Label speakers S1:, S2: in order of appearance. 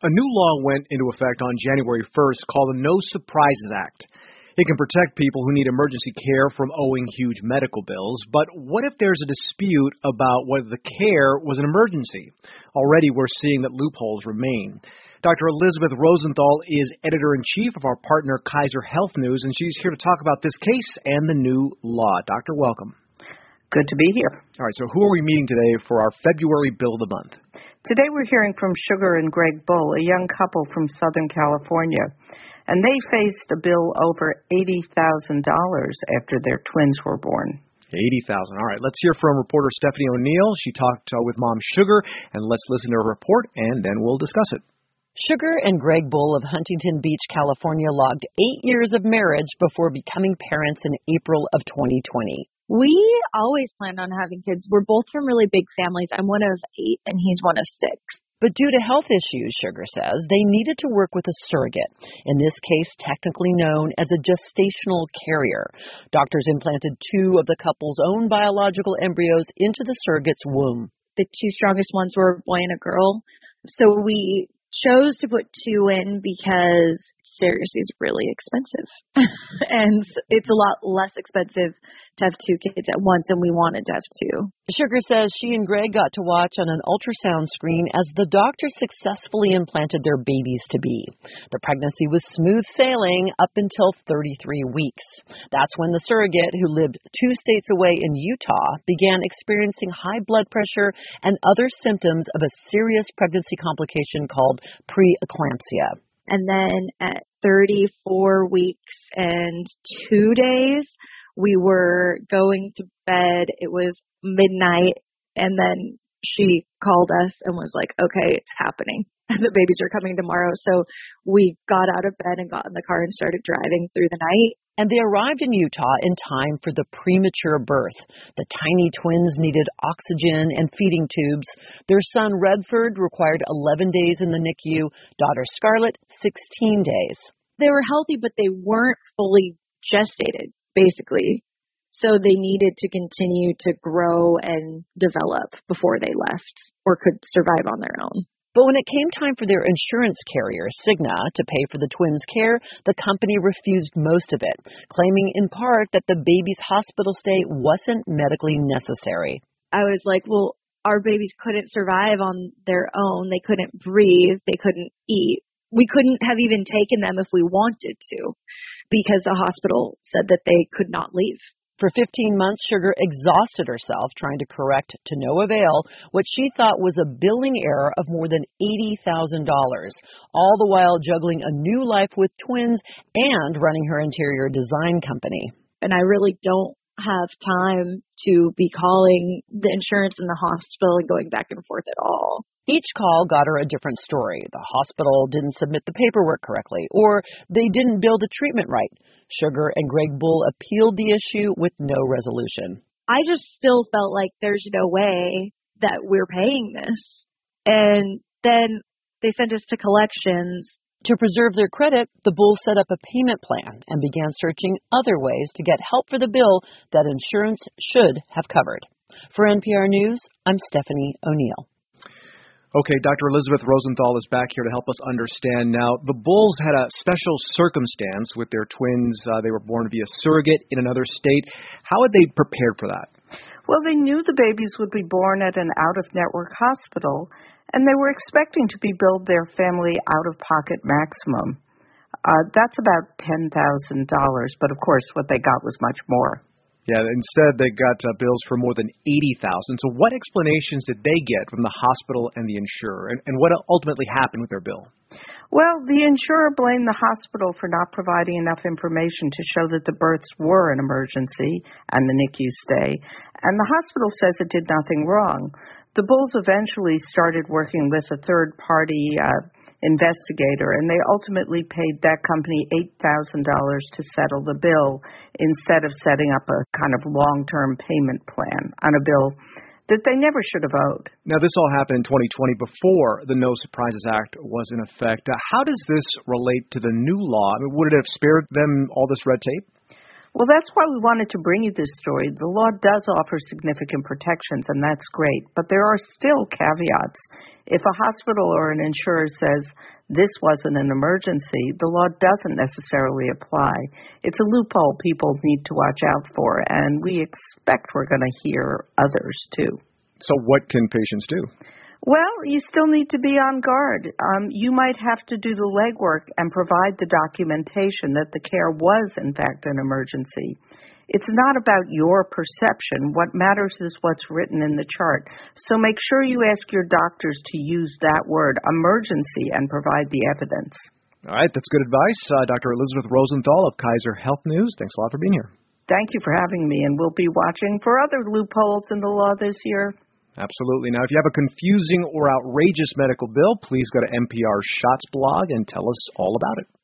S1: A new law went into effect on January 1st called the No Surprises Act. It can protect people who need emergency care from owing huge medical bills, but what if there's a dispute about whether the care was an emergency? Already we're seeing that loopholes remain. Dr. Elizabeth Rosenthal is editor-in-chief of our partner Kaiser Health News, and she's here to talk about this case and the new law. Doctor, welcome.
S2: Good to be here.
S1: All right, so who are we meeting today for our February Bill of the Month?
S2: Today we're hearing from Sugar and Greg Bull, a young couple from Southern California, and they faced a bill over $80,000 after their twins were born.
S1: $80,000. All right, let's hear from reporter Stephanie O'Neill. She talked with Mom Sugar, and let's listen to her report, and then we'll discuss it.
S3: Sugar and Greg Bull of Huntington Beach, California, logged 8 years of marriage before becoming parents in April of 2020.
S4: We always planned on having kids. We're both from really big families. I'm one of 8 and he's one of 6.
S3: But due to health issues, Sugar says, they needed to work with a surrogate, in this case technically known as a gestational carrier. Doctors implanted 2 of the couple's own biological embryos into the surrogate's womb.
S4: The 2 strongest ones were a boy and a girl. So we chose to put 2 in because surrogacy is really expensive. And it's a lot less expensive to have 2 kids at once, and we wanted to have 2.
S3: Sugar says she and Greg got to watch on an ultrasound screen as the doctor successfully implanted their babies-to-be. The pregnancy was smooth sailing up until 33 weeks. That's when the surrogate, who lived 2 states away in Utah, began experiencing high blood pressure and other symptoms of a serious pregnancy complication called preeclampsia.
S4: And then at 34 weeks and 2 days, we were going to bed. It was midnight, and then she called us and was like, okay, it's happening. The babies are coming tomorrow. So we got out of bed and got in the car and started driving through the night.
S3: And they arrived in Utah in time for the premature birth. The tiny twins needed oxygen and feeding tubes. Their son, Redford, required 11 days in the NICU. Daughter Scarlett, 16 days.
S4: They were healthy, but they weren't fully gestated, basically. So they needed to continue to grow and develop before they left or could survive on their own.
S3: But when it came time for their insurance carrier, Cigna, to pay for the twins' care, the company refused most of it, claiming in part that the baby's hospital stay wasn't medically necessary.
S4: I was like, well, our babies couldn't survive on their own. They couldn't breathe. They couldn't eat. We couldn't have even taken them if we wanted to because the hospital said that they could not leave.
S3: For 15 months, Sugar exhausted herself trying to correct, to no avail, what she thought was a billing error of more than $80,000, all the while juggling a new life with twins and running her interior design company.
S4: And I really don't have time to be calling the insurance in the hospital and going back and forth at all.
S3: Each call got her a different story. The hospital didn't submit the paperwork correctly, or they didn't bill the treatment right. Sugar and Greg Bull appealed the issue with no resolution.
S4: I just still felt like there's no way that we're paying this. And then they sent us to collections.
S3: To preserve their credit, the Bulls set up a payment plan and began searching other ways to get help for the bill that insurance should have covered. For NPR News, I'm Stephanie O'Neill.
S1: Okay, Dr. Elizabeth Rosenthal is back here to help us understand. Now, the Bulls had a special circumstance with their twins. They were born via surrogate in another state. How had they prepared for that?
S2: Well, they knew the babies would be born at an out-of-network hospital, and they were expecting to be billed their family out-of-pocket maximum. That's about $10,000, but of course what they got was much more.
S1: Yeah, instead they got bills for more than $80,000. So what explanations did they get from the hospital and the insurer, and what ultimately happened with their bill?
S2: Well, the insurer blamed the hospital for not providing enough information to show that the births were an emergency and the NICU stay, and the hospital says it did nothing wrong. The Bulls eventually started working with a third-party investigator, and they ultimately paid that company $8,000 to settle the bill instead of setting up a kind of long-term payment plan on a bill that they never should have owed.
S1: Now, this all happened in 2020 before the No Surprises Act was in effect. How does this relate to the new law? I mean, would it have spared them all this red tape?
S2: Well, that's why we wanted to bring you this story. The law does offer significant protections, and that's great, but there are still caveats. If a hospital or an insurer says this wasn't an emergency, the law doesn't necessarily apply. It's a loophole people need to watch out for, and we expect we're going to hear others too.
S1: So what can patients do?
S2: Well, you still need to be on guard. You might have to do the legwork and provide the documentation that the care was, in fact, an emergency. It's not about your perception. What matters is what's written in the chart. So make sure you ask your doctors to use that word, emergency, and provide the evidence.
S1: All right, that's good advice. Dr. Elizabeth Rosenthal of Kaiser Health News, thanks a lot for being here.
S2: Thank you for having me, and we'll be watching for other loopholes in the law this year.
S1: Absolutely. Now, if you have a confusing or outrageous medical bill, please go to NPR's Shots blog and tell us all about it.